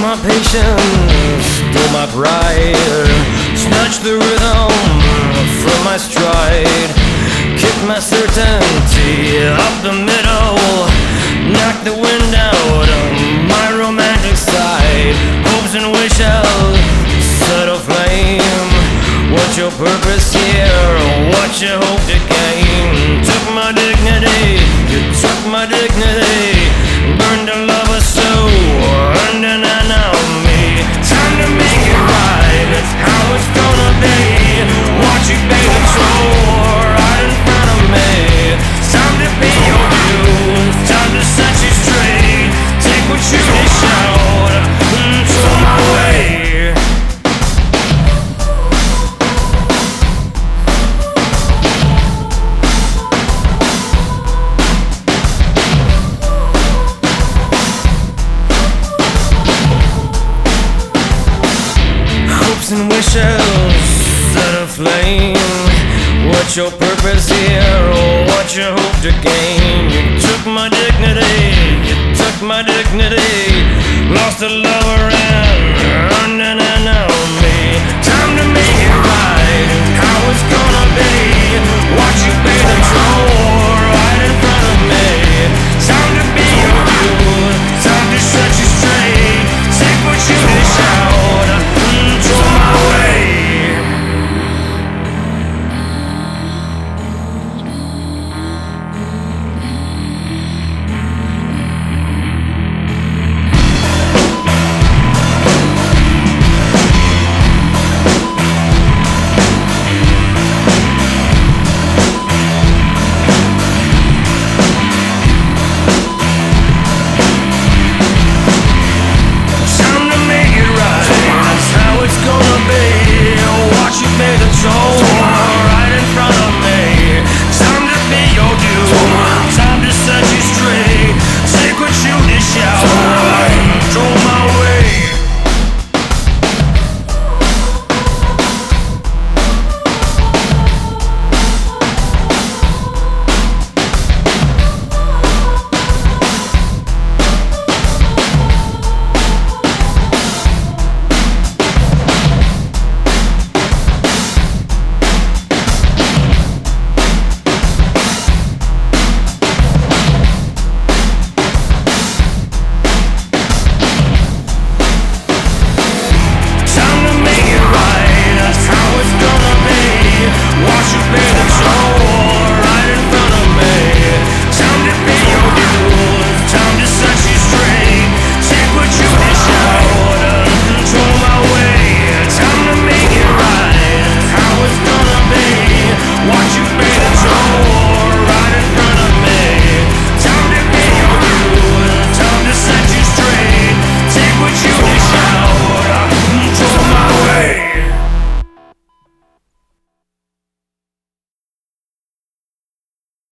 my patience, stole my pride, snatched the rhythm from my stride, kicked my certainty up the middle, knocked the wind out of my romantic side. Hopes and wishes set aflame. What's your purpose here? What you hope to gain? Took my dignity, you took my dignity, burned a lover so undenied on me. Time to make it right, that's how it's gonna be. Watch you pay the toll right in front of me. It's time to pay your dues, time to set you straight. Take what you dish out and throw my way. And wishes set aflame. What's your purpose here? What you hope to gain? You took my dignity, you took my dignity, lost a lover and undone on me. Time to make it right, how it's gonna be. Watch you pay the toll right in front of me.